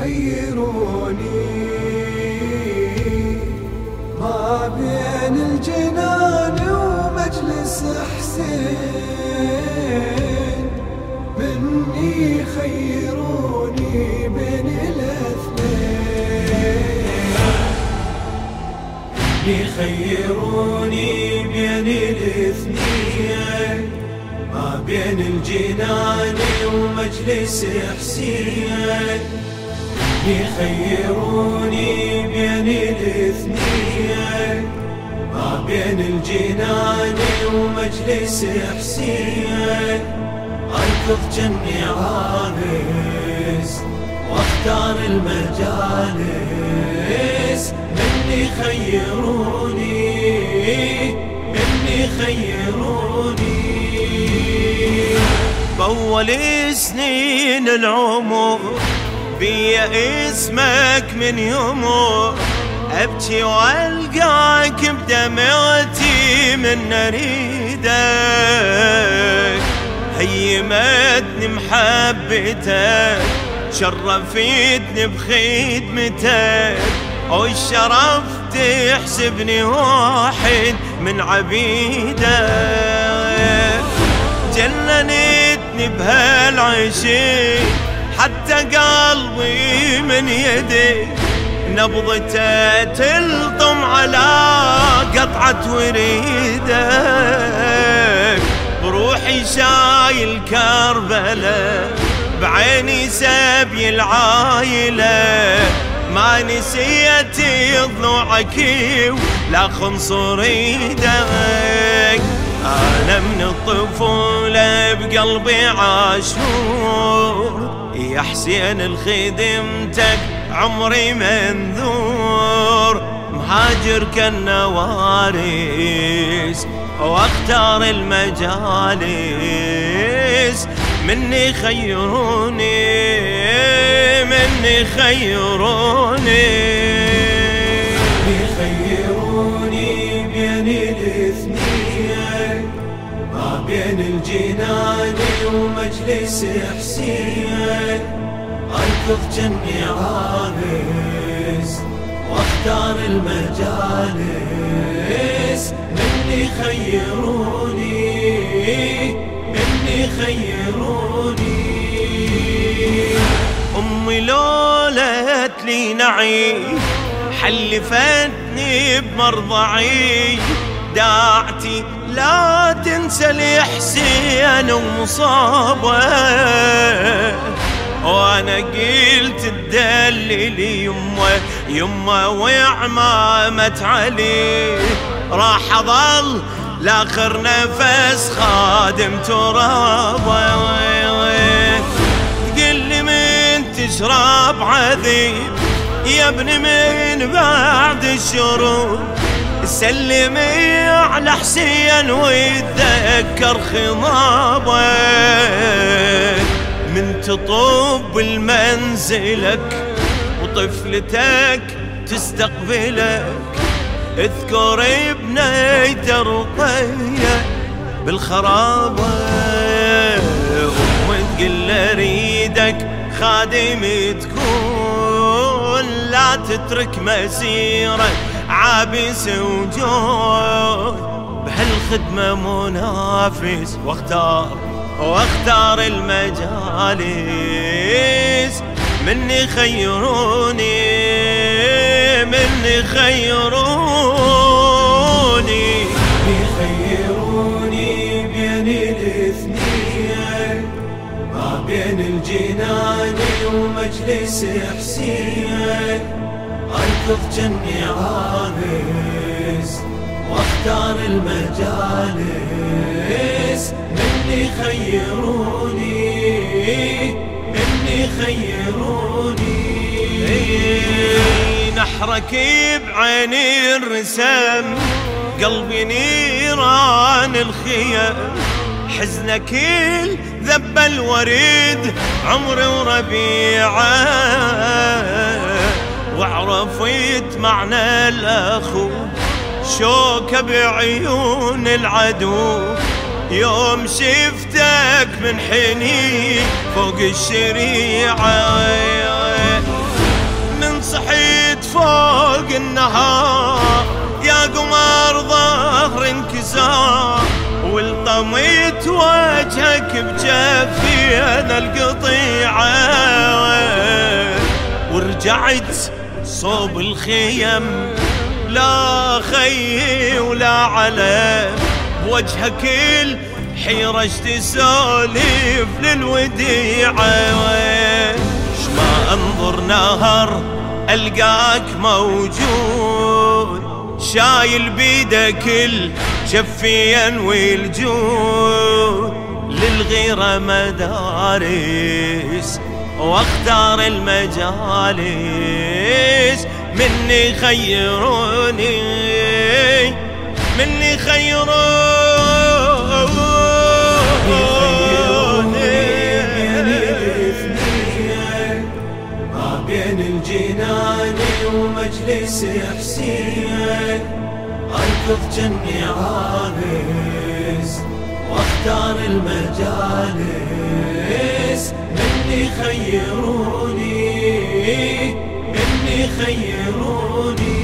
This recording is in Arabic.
خيروني ما بين الجنان ومجلس حسين، مني خيروني بين الاثنين، خيروني بين الاثنين، ما بين الجنان ومجلس حسين. خيروني بين الاثنين، ما بين الجنان ومجلس حسين. اركض جني عانس واختار المجالس، مني خيروني خيروني. بأول سنين العمر بيا اسمك من يمر، ابكي والقاك بدمعتي من اريدك. هيمتني محبتك، شرفتني بخدمتك، والشرف تحسبني واحد من عبيدك. جننتني بهالعشق حتى قلبي من يدك، نبضته تلطم على قطعة وريدك. بروحي شايل كربلاء، بعيني سبي العايلة، ما نسيت ضلوعك ولا خنصر ايدك. انا من الطفولة بقلبي عاشور، يا حسين الخدمتك عمري منذور. مهاجر كالنوارس واختار المجالس، مني خيروني خيروني. خيروني بين الاثنين، ما بين الجنان ومجلس حسين. اركض جني عانس واختار المجالس، مني خيروني خيروني. امي لولت لي نعيم، حلفتني بمرضعي، داعتي لا تنسى الحسين ومصابه. وانا قلت تدلل يمه وعمامة علي، راح اظل لاخر نفس خادم ترابه. تقلي من تشرب عذيب يا ابني من بعد الشروق، سلمي على حسين ويتذكر خضابه. من تطب المنزلك وطفلتك تستقبلك، اذكر ابني رقية بالخرابة. تقل اريدك خادم تكون، لا تترك مسيرك عابس وجود. بهالخدمة منافس واختار المجالس، مني خيروني خيروني. خيروني بين الاثنين، ما بين الجنان ومجلس حسين. اركض جني عانس واختار المجالس، مني خيروني خيروني. نحرك بعيني الرسام، قلبي نيران الخيام، حزنك ذب الوريد عمري وربيعه. وعرفت معنى الاخو، شوكه بعيون العدو، يوم شفتك من حني فوق الشريعة. فوق النهار، يا قمر ظهر انكسار، والطميت وجهك بجفي انا القطيعة، ورجعت صوب الخيم لا خي ولا علم، بوجهك الحيرة تسولف للوديعة، شما انظر نهر القاك موجود، شايل بيدك الجفيا والجود، للغيرة مدارس واختار المجالس، مني خيروني مني خيروني ما بين الجنان ومجلس حسين، اركض جني عابس واختار المجالس، مني خيروني مني خيروني.